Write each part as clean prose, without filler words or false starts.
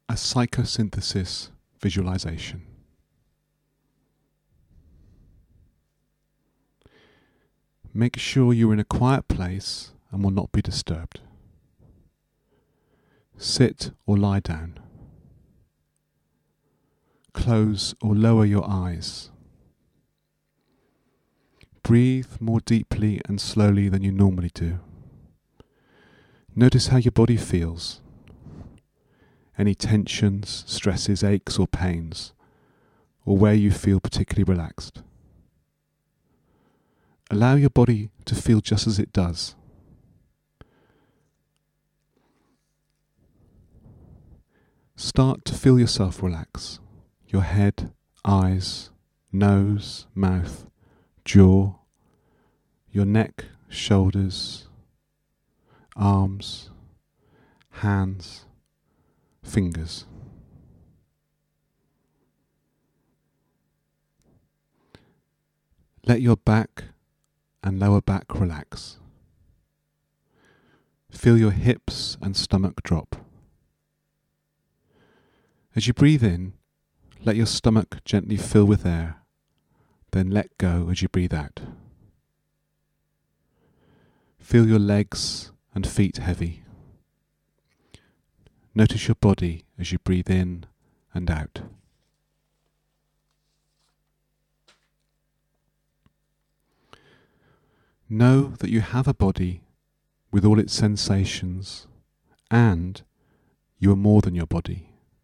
a psychosynthesis visualization. Make sure you're in a quiet place and will not be disturbed. Sit or lie down. Close or lower your eyes. Breathe more deeply and slowly than you normally do. Notice how your body feels. Any tensions, stresses, aches or pains, or where you feel particularly relaxed. Allow your body to feel just as it does. Start to feel yourself relax. Your head, eyes, nose, mouth, jaw, your neck, shoulders, arms, hands, fingers. Let your back and lower back relax. Feel your hips and stomach drop. As you breathe in, let your stomach gently fill with air, then let go as you breathe out. Feel your legs and feet heavy. Notice your body as you breathe in and out. Know that you have a body with all its sensations, and you are more than your body.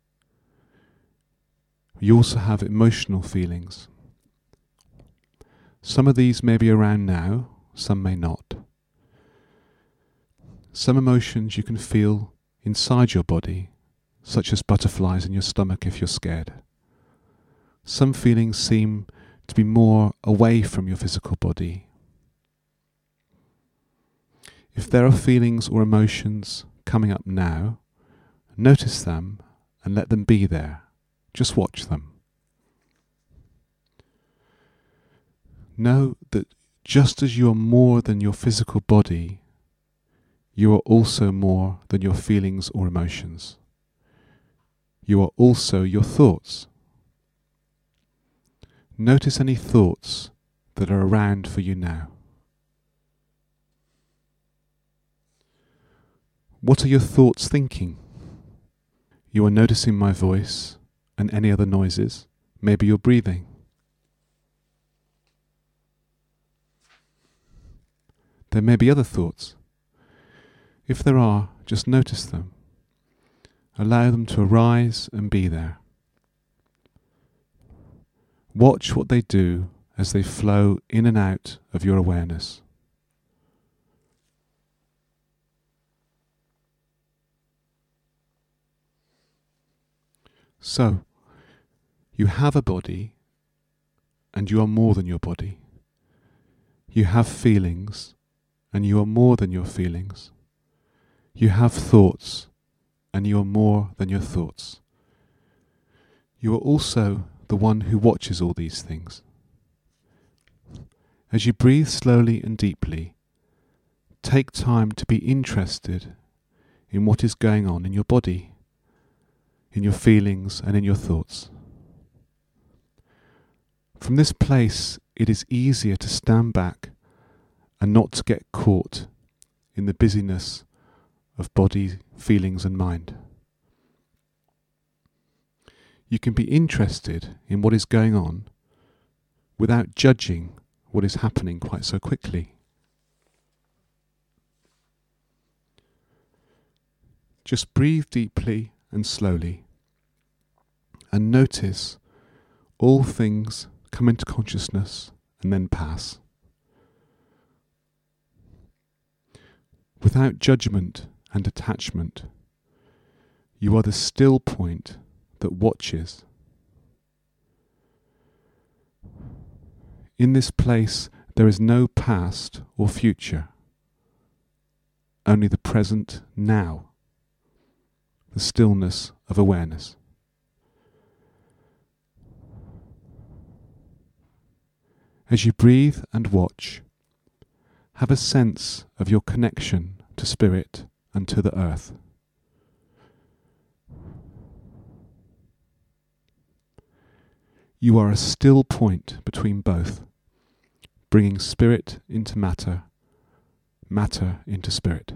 You also have emotional feelings. Some of these may be around now, some may not. Some emotions you can feel inside your body, such as butterflies in your stomach if you're scared. Some feelings seem to be more away from your physical body. If there are feelings or emotions coming up now, notice them and let them be there. Just watch them. Know that just as you are more than your physical body, you are also more than your feelings or emotions. You are also your thoughts. Notice any thoughts that are around for you now. What are your thoughts thinking? You are noticing my voice and any other noises. Maybe you're breathing. There may be other thoughts. If there are, just notice them. Allow them to arise and be there. Watch what they do as they flow in and out of your awareness. So, you have a body, and you are more than your body. You have feelings, and you are more than your feelings. You have thoughts, and you are more than your thoughts. You are also the one who watches all these things. As you breathe slowly and deeply, take time to be interested in what is going on in your body, in your feelings and in your thoughts. From this place, it is easier to stand back and not to get caught in the busyness of body, feelings and mind. You can be interested in what is going on without judging what is happening quite so quickly. Just breathe deeply and slowly, and notice all things come into consciousness and then pass. Without judgment and attachment, you are the still point that watches. In this place, there is no past or future, only the present now, the stillness of awareness. As you breathe and watch, have a sense of your connection to spirit and to the earth. You are a still point between both, bringing spirit into matter, matter into spirit.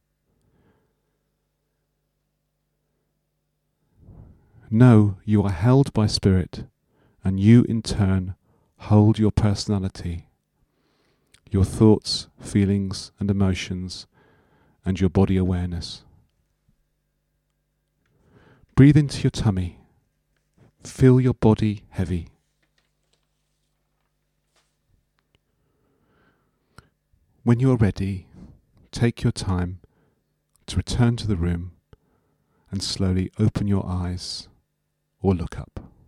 Know you are held by spirit, and you in turn hold your personality, your thoughts, feelings and emotions, and your body awareness. Breathe into your tummy. Feel your body heavy. When you are ready, take your time to return to the room and slowly open your eyes or look up.